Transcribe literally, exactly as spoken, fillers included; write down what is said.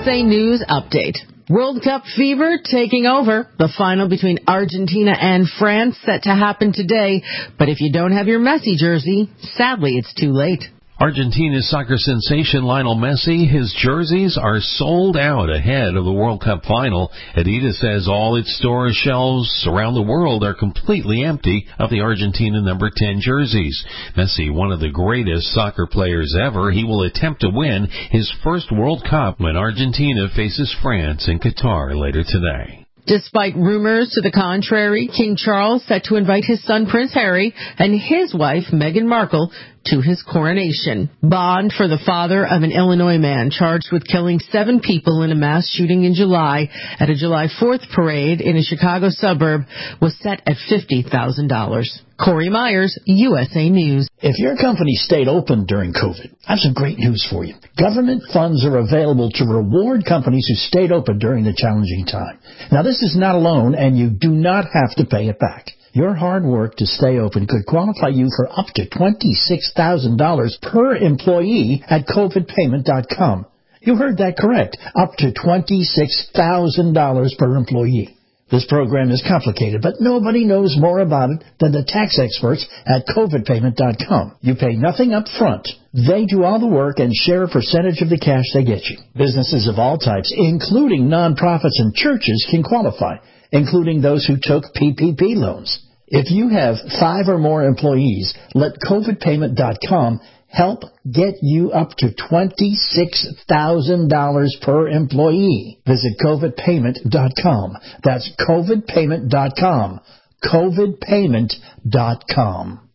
A News Update. World Cup fever taking over. The final between Argentina and France set to happen today. But if you don't have your Messi jersey, sadly, it's too late. Argentina's soccer sensation Lionel Messi, his jerseys are sold out ahead of the World Cup final. Adidas says all its store shelves around the world are completely empty of the Argentina number ten jerseys. Messi, one of the greatest soccer players ever, he will attempt to win his first World Cup when Argentina faces France in Qatar later today. Despite rumors to the contrary, King Charles set to invite his son Prince Harry and his wife Meghan Markle to his coronation. Bond for the father of an Illinois man charged with killing seven people in a mass shooting in July at a July fourth parade in a Chicago suburb was set at fifty thousand dollars. Corey Myers, U S A News. If your company stayed open during COVID, I have some great news for you. Government funds are available to reward companies who stayed open during the challenging time. Now, this is not a loan, and you do not have to pay it back. Your hard work to stay open could qualify you for up to twenty-six thousand dollars per employee at covid payment dot com. You heard that correct. Up to twenty-six thousand dollars per employee. This program is complicated, but nobody knows more about it than the tax experts at covid payment dot com. You pay nothing up front. They do all the work and share a percentage of the cash they get you. Businesses of all types, including nonprofits and churches, can qualify, including those who took P P P loans. If you have five or more employees, let covid payment dot com help get you up to twenty-six thousand dollars per employee. Visit covid payment dot com. That's covid payment dot com. covid payment dot com.